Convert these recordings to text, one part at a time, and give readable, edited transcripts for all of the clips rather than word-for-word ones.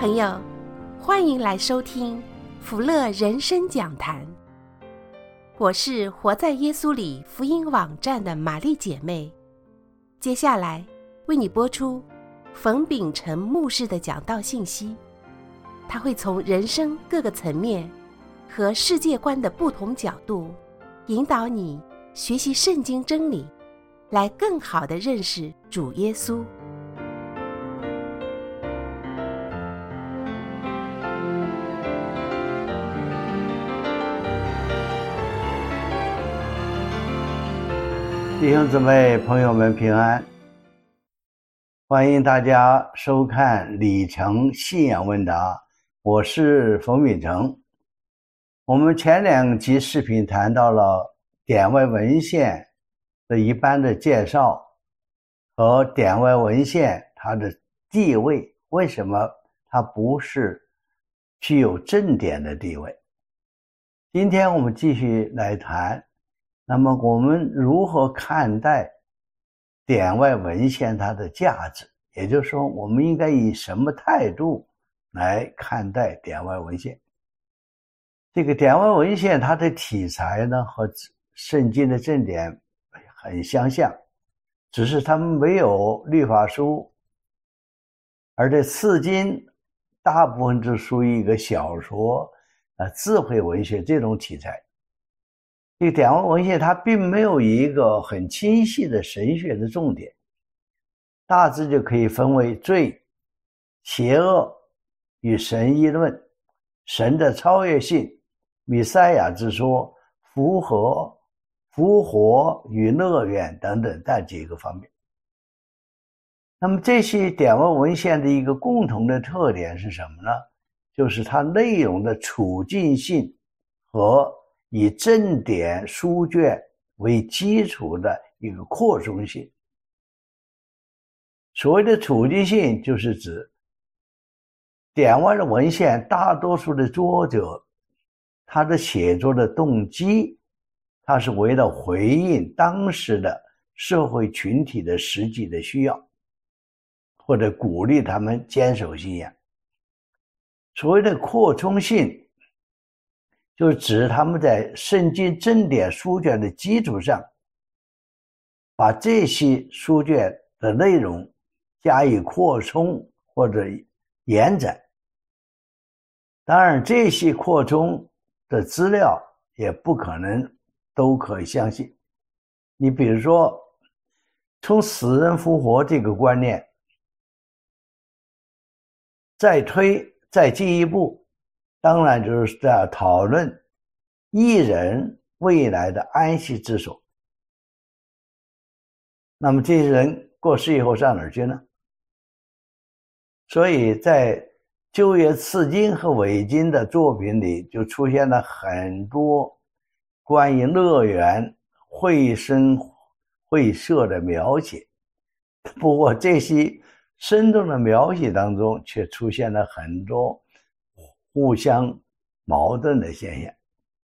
朋友，欢迎来收听福乐人生讲坛。我是活在耶稣里福音网站的玛丽姐妹。接下来为你播出冯秉成牧师的讲道信息，他会从人生各个层面和世界观的不同角度，引导你学习圣经真理，来更好地认识主耶稣。 弟兄姊妹朋友们平安，欢迎大家收看李成信仰问答，我是冯秉成。我们前2集视频谈到了典外文献的一般的介绍和典外文献它的地位，为什么它不是具有正典的地位。今天我们继续来谈，那么我们如何看待典外文献它的价值，也就是说我们应该以什么态度来看待典外文献。这个典外文献它的题材呢和圣经的正典很相像，只是他们没有律法书，而这次经大部分是属于一个小说智慧文学这种题材。这个典外文献它并没有一个很清晰的神学的重点，大致就可以分为罪、邪恶与神议论、神的超越性、弥赛亚之说、复活与乐园等等这几个方面。那么这些典外文献的一个共同的特点是什么呢？就是它内容的处境性和以正典书卷为基础的一个扩充性。所谓的处境性，就是指典外的文献大多数的作者他的写作的动机，他是为了回应当时的社会群体的实际的需要，或者鼓励他们坚守信仰。所谓的扩充性，就是指他们在圣经正典书卷的基础上，把这些书卷的内容加以扩充或者延展。当然这些扩充的资料也不可能都可以相信。你比如说从死人复活这个观念再进一步，当然就是在讨论义人未来的安息之所。那么这些人过世以后上哪儿去呢？所以在旧约次经和伪经的作品里就出现了很多关于乐园会声会社的描写，不过这些生动的描写当中却出现了很多互相矛盾的现象。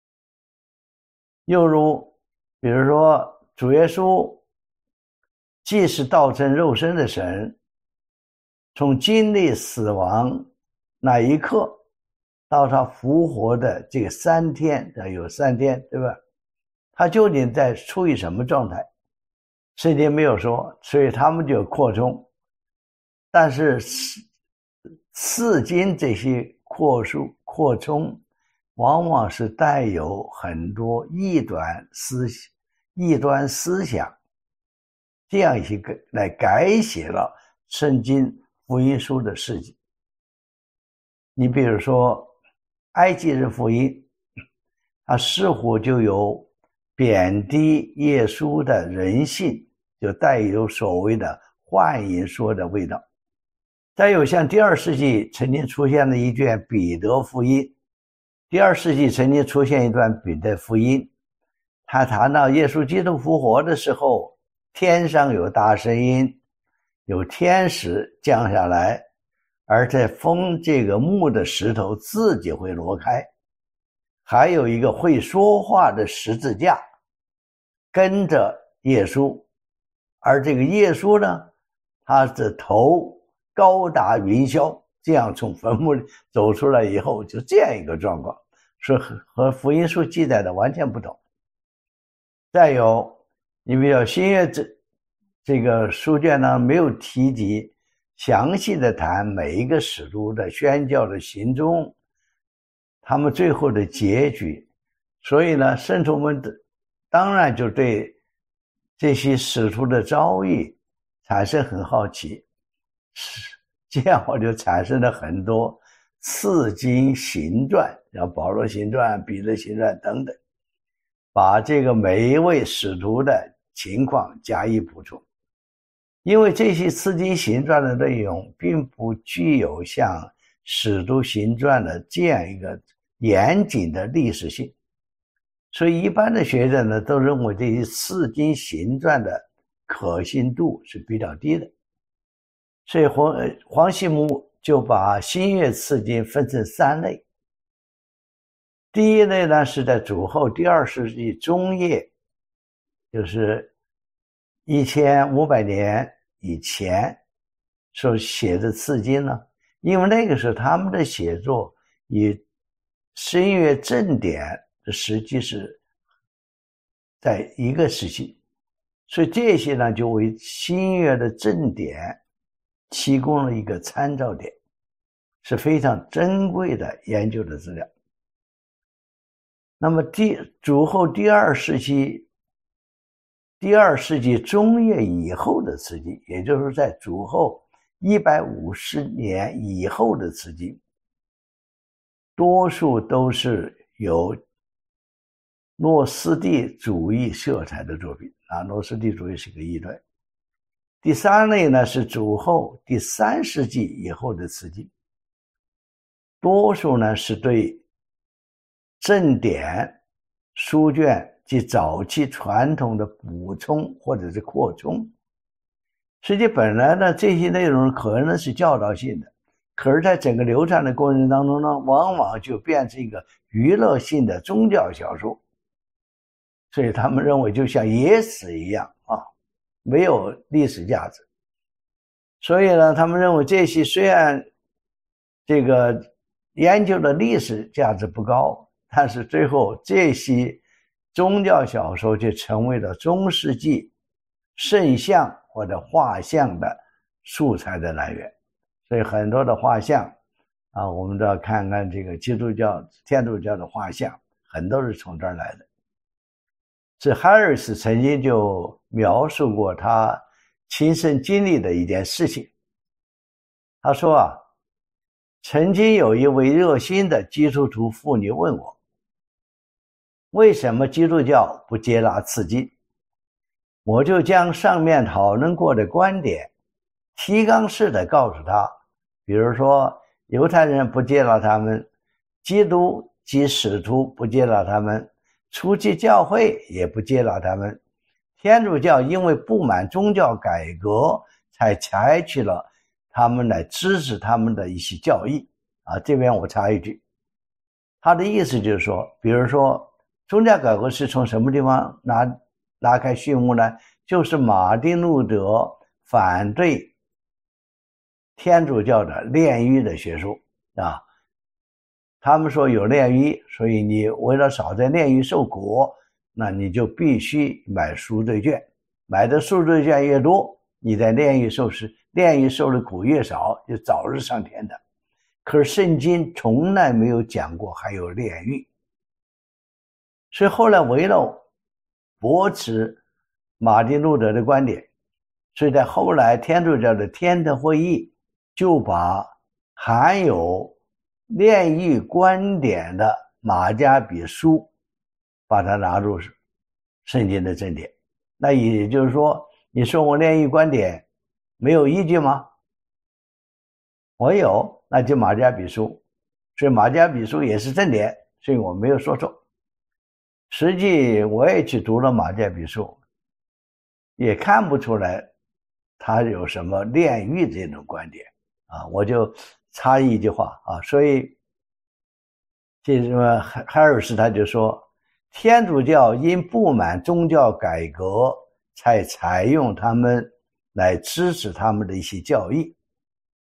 又如比如说主耶稣既是道成肉身的神，从经历死亡那一刻到他复活的这个3天，有3天，对吧？他究竟在处于什么状态？圣经没有说，所以他们就扩充。但是次经这些扩充往往是带有很多异端思想，这样一些来改写了圣经福音书的事迹。你比如说埃及人福音，它似乎就有贬低耶稣的人性，就带有所谓的幻影说的味道。再有像第2世纪曾经出现了一卷彼得福音，第2世纪曾经出现一段彼得福音，他谈到耶稣基督复活的时候，天上有大声音，有天使降下来，而且封这个墓的石头自己会挪开，还有一个会说话的十字架跟着耶稣，而这个耶稣呢，他的头高达云霄， 这样从坟墓里走出来以后，就这样一个状况，是和福音书记载的完全不同。再有，你比如新约这个书卷呢，没有提及详细的谈每一个使徒的宣教的行踪，他们最后的结局，所以呢，圣徒们当然就对这些使徒的遭遇产生很好奇，这样我就产生了很多次经行传，像保罗行传、彼得行传等等，把这个每一位使徒的情况加以补充。因为这些次经行传的内容并不具有像使徒行传的这样一个严谨的历史性，所以一般的学者呢都认为这些次经行传的可信度是比较低的。所以黄西姆就把新约次经分成3类。第一类呢是在主后第2世纪中叶，就是1500年以前所写的次经呢，因为那个时候他们的写作与新约正典的时期是在一个时期，所以这些呢就为新约的正典提供了一个参照点，是非常珍贵的研究的资料。那么主后第2世纪中叶以后的次经，也就是在主后150年以后的次经，多数都是有诺斯底主义色彩的作品啊，诺斯底主义是个异端。第3类呢是主后第3世纪以后的次经，多数呢是对正典书卷及早期传统的补充或者是扩充。实际本来呢这些内容可能是教导性的，可是在整个流传的过程当中呢，往往就变成一个娱乐性的宗教小说，所以他们认为就像野史一样啊，没有历史价值。所以呢，他们认为这些虽然这个研究的历史价值不高，但是最后这些宗教小说就成为了中世纪圣像或者画像的素材的来源。所以很多的画像啊，我们都要看看这个基督教、天主教的画像，很多是从这儿来的。这哈尔斯曾经就描述过他亲身经历的一件事情。他说啊，曾经有一位热心的基督徒妇女问我，为什么基督教不接纳次经？我就将上面讨论过的观点提纲式的告诉他，比如说犹太人不接纳他们，基督及使徒不接纳他们，初期教会也不接纳他们，天主教因为不满宗教改革才采取了他们来支持他们的一些教义啊。这边我插一句，他的意思就是说，比如说宗教改革是从什么地方拉开序幕呢？就是马丁路德反对天主教的炼狱的学说啊。他们说有炼狱，所以你为了少在炼狱受苦，那你就必须买赎罪券，买的赎罪券越多，你在炼狱受的苦越少，就早日上天的。可是圣经从来没有讲过还有炼狱。所以后来为了驳斥马丁路德的观点，所以在后来天主教的天德会议就把含有炼狱观点的马加比书把它纳入圣经的正典。那也就是说，你说我炼狱观点没有依据吗？我有，那就马加比书，所以马加比书也是正典，所以我没有说错。实际我也去读了马加比书，也看不出来他有什么炼狱这种观点啊。我就插一句话啊，所以这什么海尔斯他就说，天主教因不满宗教改革才采用他们来支持他们的一些教义。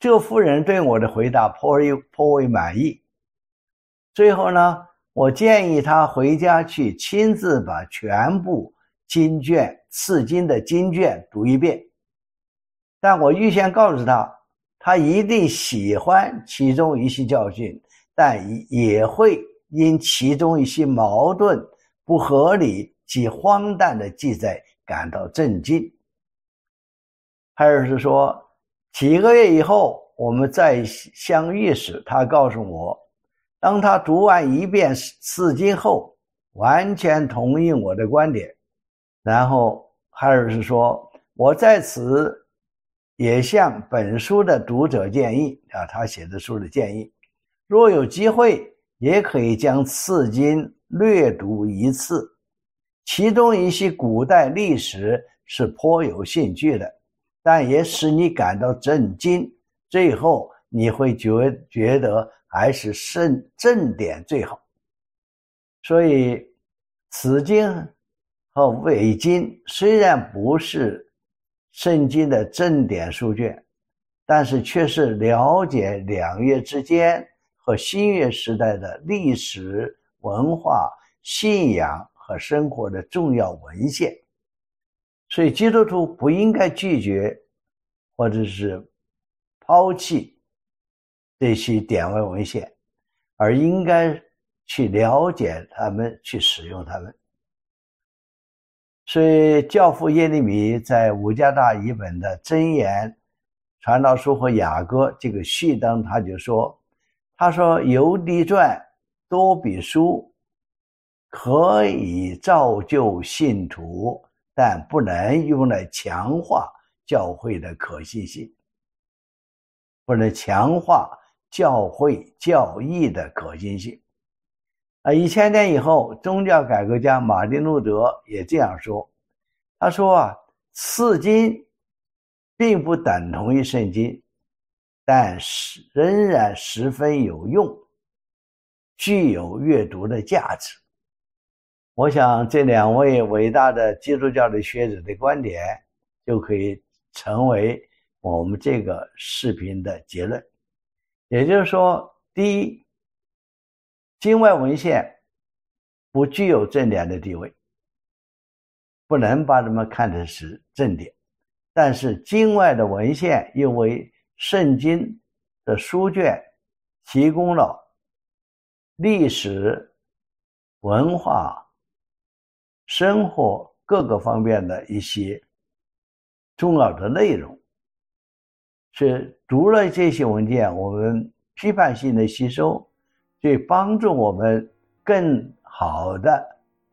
这夫人对我的回答颇为满意。最后呢，我建议他回家去亲自把全部经卷刺经的经卷读一遍，但我预先告诉他，他一定喜欢其中一些教训，但也会因其中一些矛盾、不合理及荒诞的记载感到震惊。还是说，几个月以后我们再相遇时，他告诉我，当他读完一遍刺经后，完全同意我的观点。然后海尔斯说，我在此也向本书的读者建议他写的书的建议，若有机会也可以将刺经略读一次，其中一些古代历史是颇有兴趣的，但也使你感到震惊，最后你会觉得还是正典最好。所以此经和伪经虽然不是圣经的正典书卷，但是却是了解两约之间和新约时代的历史、文化、信仰和生活的重要文献。所以基督徒不应该拒绝或者是抛弃这些典外文献，而应该去了解他们，去使用他们。所以教父耶利米在五加大译本的箴言、传道书和雅歌这个序当他就说，他说犹地传、多比书可以造就信徒，但不能用来强化教会的可信性，不能强化教会教义的可信性。1000年以后，宗教改革家马丁路德也这样说，他说刺经并不等同于圣经，但仍然十分有用，具有阅读的价值。我想这两位伟大的基督教的学者的观点就可以成为我们这个视频的结论。也就是说，第一，经外文献不具有正典的地位，不能把它们看成是正典，但是经外的文献又为圣经的书卷提供了历史、文化、生活各个方面的一些重要的内容。所以读了这些文件，我们批判性的吸收，对帮助我们更好的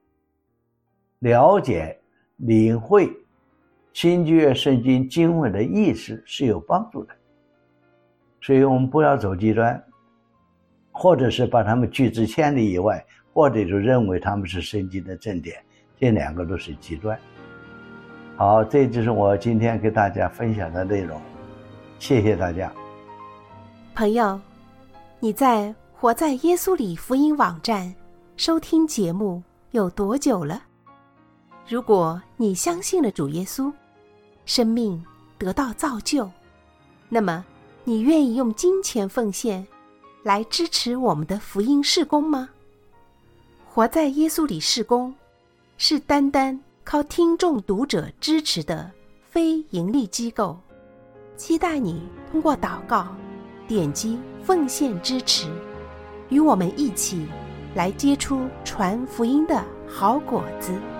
了解、领会新旧约圣经经文的意思是有帮助的。所以我们不要走极端，或者是把他们拒之千里以外，或者就认为他们是圣经的正典，这两个都是极端。好，这就是我今天给大家分享的内容，谢谢大家。 朋友，你在活在耶稣里福音网站收听节目有多久了？如果你相信了主耶稣，生命得到造就，那么你愿意用金钱奉献来支持我们的福音事工吗？活在耶稣里事工是单单靠听众读者支持的非盈利机构，期待你通过祷告点击奉献支持，与我们一起来结出传福音的好果子。